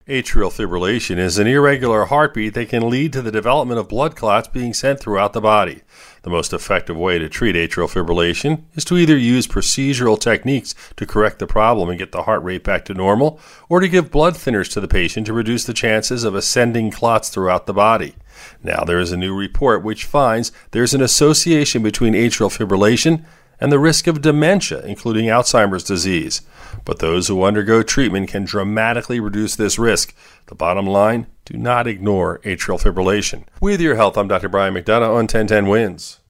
Atrial fibrillation is an irregular heartbeat that can lead to the development of blood clots being sent throughout the body. The most effective way to treat atrial fibrillation is to either use procedural techniques to correct the problem and get the heart rate back to normal, or to give blood thinners to the patient to reduce the chances of ascending clots throughout the body. Now there is a new report which finds there's an association between atrial fibrillation and the risk of dementia, including Alzheimer's disease. But those who undergo treatment can dramatically reduce this risk. The bottom line, do not ignore atrial fibrillation. With your health, I'm Dr. Brian McDonough on 1010 Wins.